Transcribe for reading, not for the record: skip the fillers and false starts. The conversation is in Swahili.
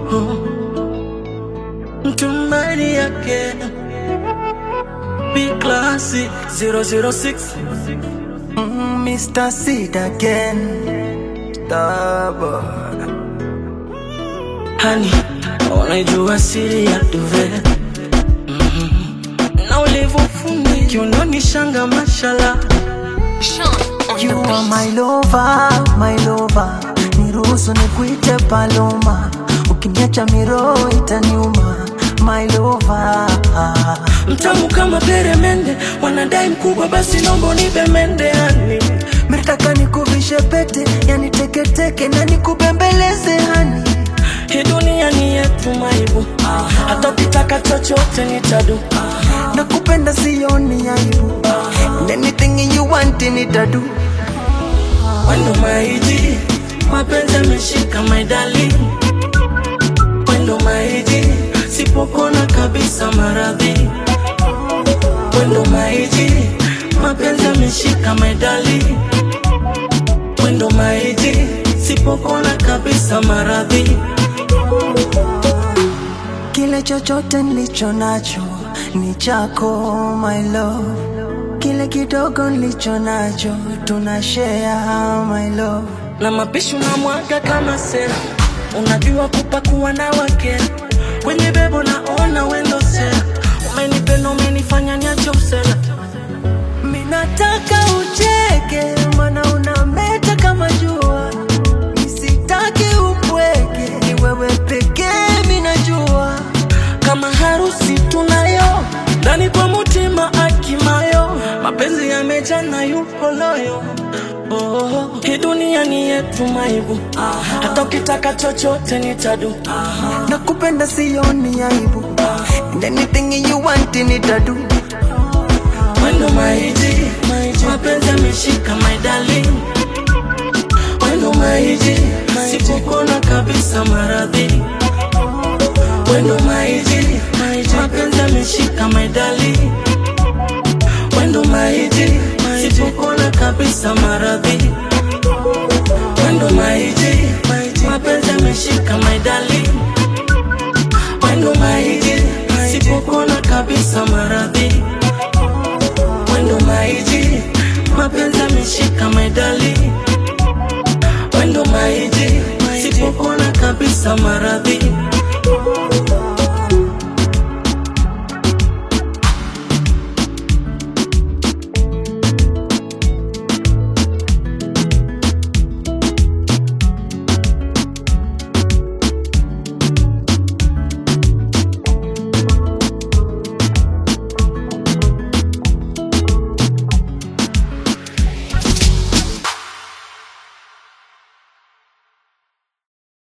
Mtumaini yake Big Classy 006 Mr. Seed again. Stubborn. Honey, unajua siri ya duve na ulivofundi kiunoni shanga mashala. You are my lover, my lover. Niruhusu nikuite Paloma. Ukiniacha miro itaniuma, my lover. Mtamu kama peremende, wanadai mkubwa basi nombo nipe mende hani. Miritaka nikuvishe pete, yani teke teke na nikubembeleze hani. Hii dunia ni yetu maibu, hata ukitaka chochote nitadu. Nakupenda sioni aibu, and anything you want nitadu. Wendo maiji, mapenzi yameshika my darling. Wendo maiji, sipopona kabisa maradhi. Wendo maiji, mapenzi yameshika my darling. Wendo maiji, sipopona kabisa maradhi. Kile chochote nilicho nacho ni chako my love. Kile kidogo nilicho nacho tunashare my love. Na mapishu na mwaga kama sera, unajua kupakuwa na wake. Kwenye bebo naona wendo sera, umenipenda umenifanya niache usela. Minataka ucheke, mana unameta kama jua. Nisitaki upweke, ni wewe pekee minajua. Kama harusi tunayo, ndani kwa mutima akimayo. Mapenzi yamejana yupo loyo. Hii dunia ni yetu maibu, hata ukitaka chochote nitadu. Nakupenda sioni aibu, and anything you want nitadu. Wendo maiji, mapenzi yameshika my darling. Wendo maiji, sipopona kabisa maradhi. Wendo maiji, mapenzi yameshika my darling. Wendo maiji, sipopona kabisa maradhi. Wendo maiji, mapenzi yameshika my darling. Wendo maiji, sipopona kabisa maradhi. Wendo maiji, mapenzi yameshika my darling. Wendo maiji, sipopona kabisa maradhi.